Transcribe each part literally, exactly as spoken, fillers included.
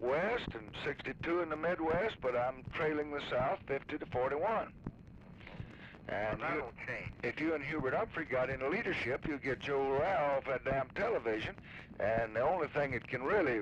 west and sixty-two in the Midwest, but I'm trailing the South fifty to forty-one. And well, you, that'll change. if you and Hubert Humphrey got into leadership, you'll get Joe Rao off that damn television, and the only thing that can really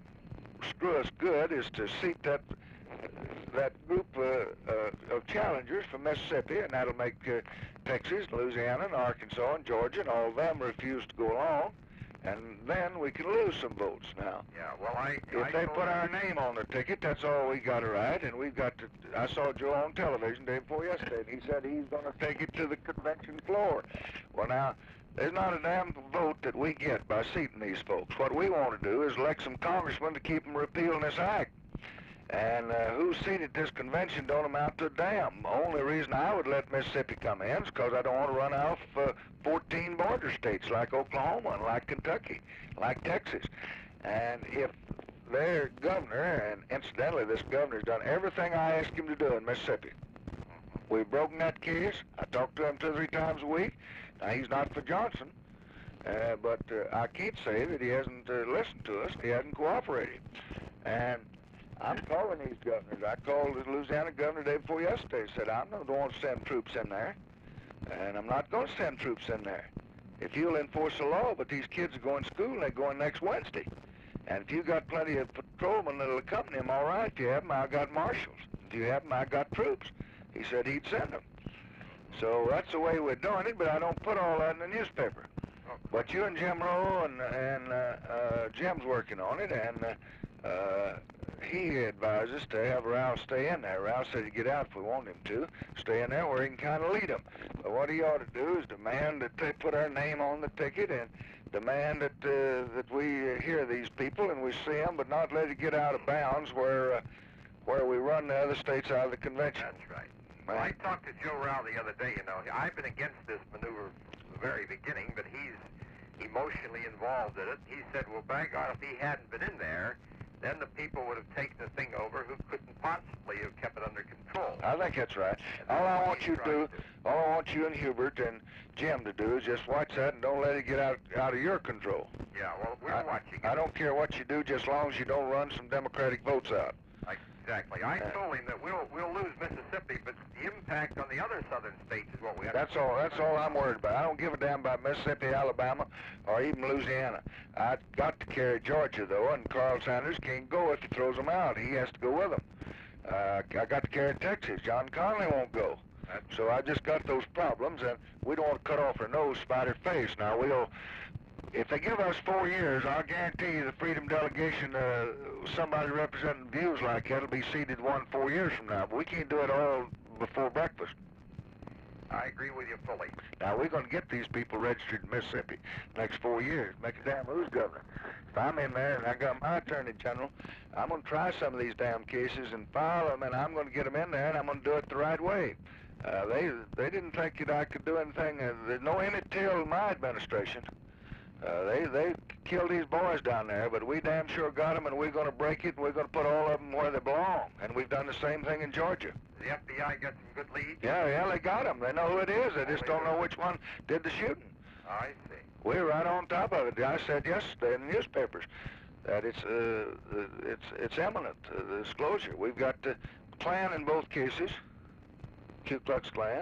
screw us good is to seat that that group uh, uh, of challengers from Mississippi, and that'll make uh, Texas, Louisiana, and Arkansas, and Georgia, and all of them refuse to go along, and then we can lose some votes now. Yeah, well, I... If I they told put him- our name on the ticket, that's all we got to write, and we've got to... I saw Joe on television day before yesterday, and he said he's going to take it to the convention floor. Well, now, there's not a damn vote that we get by seating these folks. What we want to do is elect some congressmen to keep them repealing this act. And uh, who seated this convention don't amount to a damn. The only reason I would let Mississippi come in is because I don't want to run off uh, fourteen border states like Oklahoma and like Kentucky, like Texas. And if their governor, and incidentally this governor's done everything I asked him to do in Mississippi. We've broken that case. I talk to him two or three times a week. Now, he's not for Johnson, uh, but uh, I can't say that he hasn't uh, listened to us. He hasn't cooperated. And I'm calling these governors. I called the Louisiana governor the day before yesterday. Said, I'm not going to send troops in there, and I'm not going to send troops in there. If you'll enforce the law, but these kids are going to school, and they're going next Wednesday. And if you got plenty of patrolmen that'll accompany them, all right. If you have them, I got marshals. If you have them, I got troops. He said he'd send them. So that's the way we're doing it, but I don't put all that in the newspaper. But you and Jim Rowe and, and uh, uh, Jim's working on it, and uh, uh, he advised us to have Rao stay in there. Rao said he'd get out if we want him to, stay in there where he can kind of lead them. But what he ought to do is demand that they put our name on the ticket and demand that uh, that we hear these people and we see them, but not let it get out of bounds where uh, where we run the other states out of the convention. That's right. Well, I talked to Joe Rao the other day, you know. I've been against this maneuver from the very beginning, but he's emotionally involved in it. He said, well, by God, if he hadn't been in there, then the people would have taken the thing over who couldn't possibly have kept it under control. I think that's right. All I want you to do, all I want you and Hubert and Jim to do is just watch that and don't let it get out out of your control. Yeah, well, we're I, watching it. I don't care what you do, just as long as you don't run some Democratic votes out. Exactly. I told him that we'll we'll lose Mississippi, but the impact on the other southern states is what we have. That's all. That's all I'm worried about. I don't give a damn about Mississippi, Alabama, or even Louisiana. I've got to carry Georgia though, and Carl Sanders can't go if he throws them out. He has to go with them. Uh, I got to carry Texas. John Connally won't go. So I just got those problems, and we don't want to cut off our nose, spite our face. Now we'll. If they give us four years, I'll guarantee you the Freedom Delegation, uh, somebody representing views like that will be seated one four years from now. But we can't do it all before breakfast. I agree with you fully. Now, we're going to get these people registered in Mississippi next four years. Make a damn who's governor. If I'm in there and I got my attorney general, I'm going to try some of these damn cases and file them, and I'm going to get them in there, and I'm going to do it the right way. Uh, they they didn't think that I could do anything. Uh, there's no end it till in my administration. Uh, they they killed these boys down there, but we damn sure got them, and we're going to break it, and we're going to put all of them where they belong. And we've done the same thing in Georgia. The F B I got some good leads? Yeah, yeah, they got them. They know who it is. They just don't know which one did the shooting. I see. We're right on top of it. I said yesterday in the newspapers that it's uh, it's it's imminent, uh, the disclosure. We've got the Klan in both cases, Ku Klux Klan.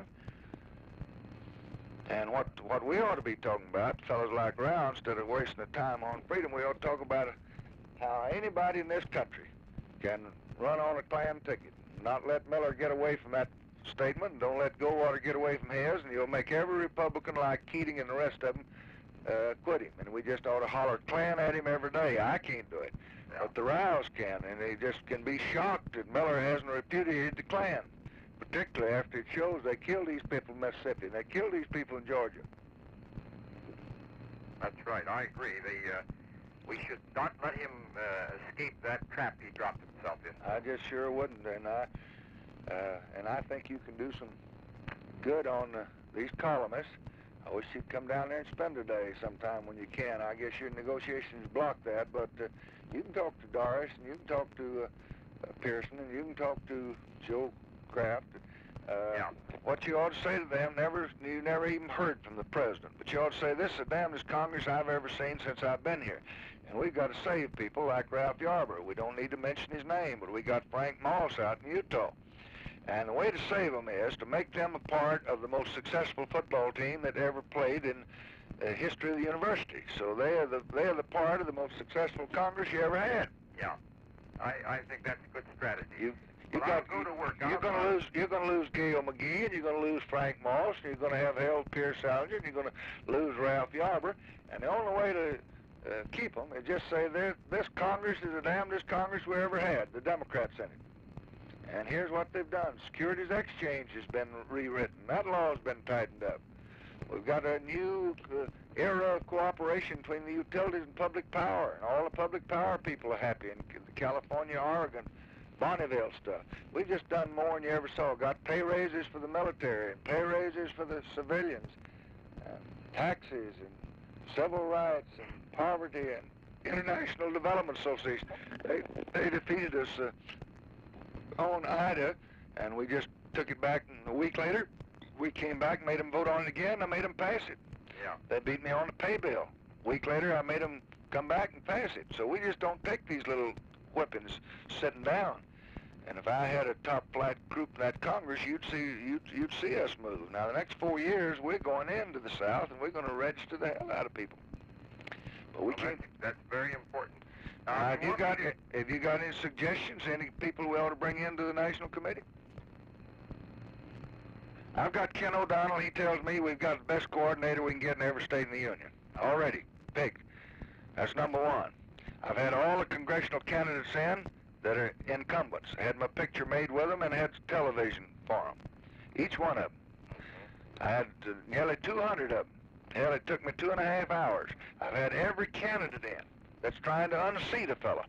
And what what we ought to be talking about, fellas like Rao, instead of wasting the time on freedom, we ought to talk about how anybody in this country can run on a Klan ticket. Not let Miller get away from that statement, and don't let Goldwater get away from his, and you'll make every Republican like Keating and the rest of them uh, quit him. And we just ought to holler Klan at him every day. I can't do it, Yeah. but the Rows can, and they just can be shocked that Miller hasn't repudiated the Klan. Particularly after it shows they killed these people in Mississippi, and they killed these people in Georgia. That's right. I agree. They, uh, we should not let him uh, escape that trap he dropped himself in. I just sure wouldn't, and I uh, and I think you can do some good on uh, these columnists. I wish you'd come down there and spend a day sometime when you can. I guess your negotiations block that, but uh, you can talk to Doris, and you can talk to uh, uh, Pearson, and you can talk to Joe Kraft. Uh, Yeah. What you ought to say to them, never you never even heard from the president, but you ought to say, this is the damnedest Congress I've ever seen since I've been here. And we've got to save people like Ralph Yarber. We don't need to mention his name, but we got Frank Moss out in Utah. And the way to save them is to make them a part of the most successful football team that ever played in the history of the university. So they are the they are the part of the most successful Congress you ever had. Yeah. I, I think that's a good strategy. You you But got I'll go to work. you're I'll going to go- lose you're going to lose Gail McGee, and you're going to lose Frank Moss, and you're going to have Harold Pierce Salinger, and you're going to lose Ralph Yarber. And the only way to uh, keep them is just say this this Congress is the damnedest Congress we ever had. The Democrats in it. And here's what they've done. Securities Exchange has been rewritten. That law has been tightened up. We've got a new uh, era of cooperation between the utilities and public power, and all the public power people are happy in the California, Oregon, Bonneville stuff. We've just done more than you ever saw. Got pay raises for the military and pay raises for the civilians, uh, taxes and civil rights and poverty and International Development Association. They, they defeated us uh, on Ida, and we just took it back, and a week later, we came back, made them vote on it again, and I made them pass it. Yeah. They beat me on the pay bill. A week later, I made them come back and pass it. So we just don't take these little whippings sitting down. And if I had a top flight group in that Congress, you'd see you'd, you'd see us move. Now, the next four years, we're going into the South, and we're going to register the hell out of people. But we Well, can't. that's, that's very important. Uh, Uh, have you what got we do- have you got any suggestions? Any people we ought to bring into the National Committee? I've got Ken O'Donnell. He tells me we've got the best coordinator we can get in every state in the union. Already picked. That's number one. I've had all the congressional candidates in that are incumbents. I had my picture made with them and had television for them. Each one of them. I had uh, nearly two hundred of them. Hell, it took me two and a half hours. I've had every candidate in that's trying to unseat a fella.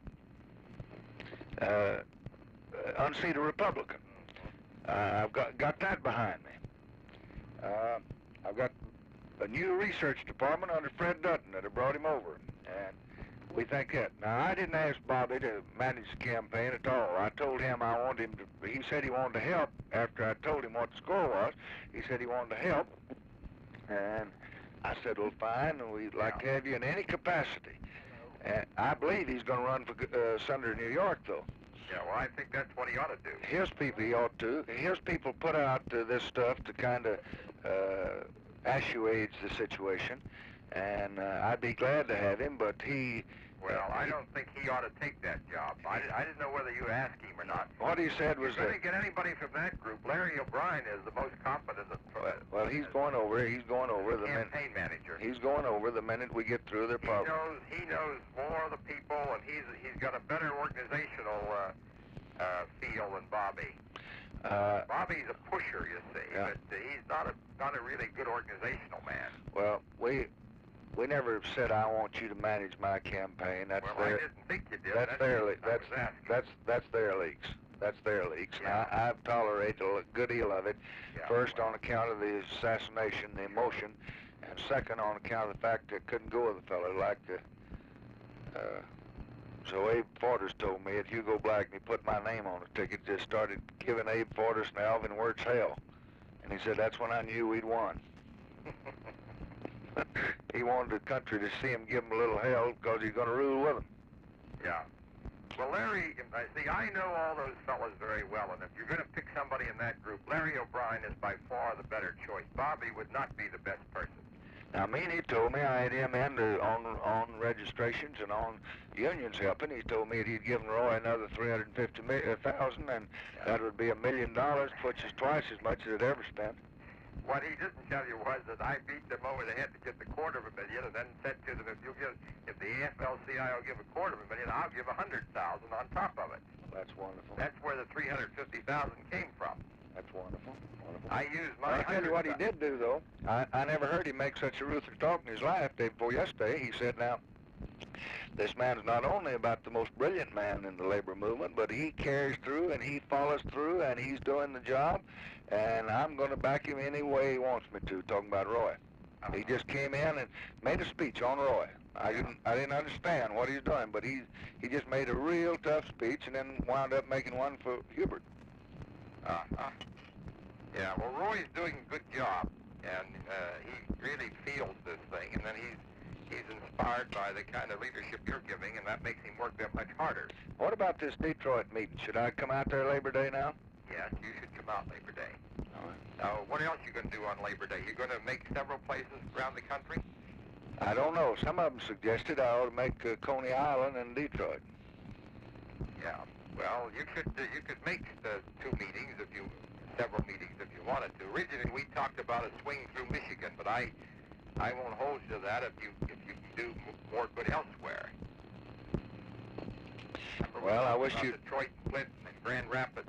Uh, uh, unseat a Republican. Uh, I've got, got that behind me. Uh, I've got a new research department under Fred Dutton that have brought him over, and we think that. Now, I didn't ask Bobby to manage the campaign at all. I told him I wanted him to, he said he wanted to help after I told him what the score was. He said he wanted to help, and I said, well, fine, and we'd like to have you in any capacity. And I believe he's going to run for uh, Senator of New York, though. Yeah, well, I think that's what he ought to do. His people, he ought to. His people put out uh, this stuff to kind of uh, assuage the situation, and uh, I'd be glad to have him, but he... Well, uh, I he- don't think he ought to take that job. I, did, I didn't know whether you asked him or not. What he said was If you're that... going to get anybody from that group, Larry O'Brien is the most competent of Well, well, he's going over. He's going over the minute. campaign manager. He's going over the minute we get through their He problem. knows he knows more of the people, and he's he's got a better organizational uh, uh, feel than Bobby. Uh, Bobby's a pusher, you see, Yeah. but uh, he's not a not a really good organizational man. well, we we never said I want you to manage my campaign. That's well, I their didn't think you did. that's That's their what le- I that's was asking. that's that's their leaks. That's their leaks. Yeah. Now, I've tolerated a good deal of it. Yeah, First, well, on account of the assassination, the emotion, and second, on account of the fact that I couldn't go with a fellow like the. Uh, so Abe Fortas told me at Hugo Black, and he put my name on the ticket. Just started giving Abe Fortas and Alvin Wirtz hell, and he said that's when I knew we'd won. He wanted the country to see him give him a little hell because he's going to rule with him. Yeah. Well, Larry, I see, I know all those fellas very well, and if you're going to pick somebody in that group, Larry O'Brien is by far the better choice. Bobby would not be the best person. Now, Meany told me I had him in to, on on registrations and on unions helping. He told me that he'd given Roy another three hundred fifty thousand, and that would be a million dollars, which is twice as much as it ever spent. What he didn't tell you was that I beat them over the head to get the quarter of a million, and then said to them, if you give, if the A F L C I will give a quarter of a million, I'll give a hundred thousand on top of it. That's wonderful. That's where the three hundred fifty thousand came from. That's wonderful. Wonderful. I used my. I'll tell you what he did do, though. I, I never heard him make such a ruthless talk in his life. Day before yesterday, he said, now, this man is not only about the most brilliant man in the labor movement, but he carries through and he follows through and he's doing the job, and I'm going to back him any way he wants me to, talking about Roy. He just came in and made a speech on Roy. I didn't, I didn't understand what he's doing, but he, he just made a real tough speech and then wound up making one for Hubert. Uh-huh. Yeah, well, Roy's doing a good job, and uh, he really feels this thing, and then he's he's inspired by the kind of leadership you're giving, and that makes him work that much harder. What about this Detroit meeting? Should I come out there Labor Day now? Yes, you should come out Labor Day. All right. Now, what else you going to do on Labor Day? You're going to make several places around the country? I don't know. Some of them suggested I ought to make uh, Coney Island and Detroit. Yeah. Well, you could uh, you could make the two meetings if you several meetings if you wanted to. Originally, we talked about a swing through Michigan, but I I won't hold you to that if you if you can do m- more good elsewhere. Remember we Well, I talked wish about you- Detroit, Clinton, and Grand Rapids.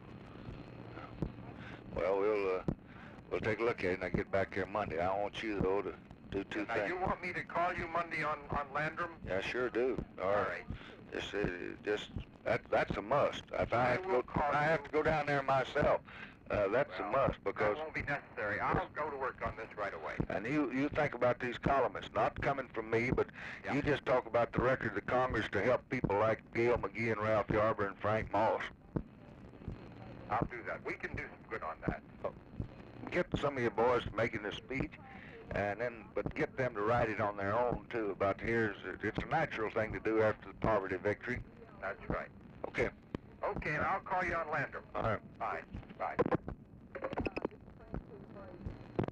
Well, we'll uh, we'll take a look at it and I get back here Monday. I want you though to do two Now, things. you want me to call you Monday on on Landrum? Yeah, I sure do. All All right. right. Just, uh, just that that's a must. If I I have to will go, call I have you. to go down there myself. Uh, that's Well, a must because. That won't be necessary. I'll go to work on this right away. And you, you think about these columnists, not coming from me, but Yeah. you just talk about the record of Congress to help people like Gail McGee and Ralph Yarber and Frank Moss. I'll do that. We can do some good on that. Get some of your boys making a speech, and then, but get them to write it on their own too. About here's, it's a natural thing to do after the poverty victory. That's right. Okay, Okay, and I'll call you on Landrum. all right. Bye. Bye.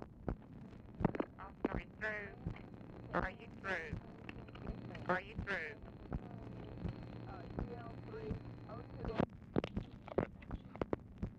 Are you through? Are you through? Are you through?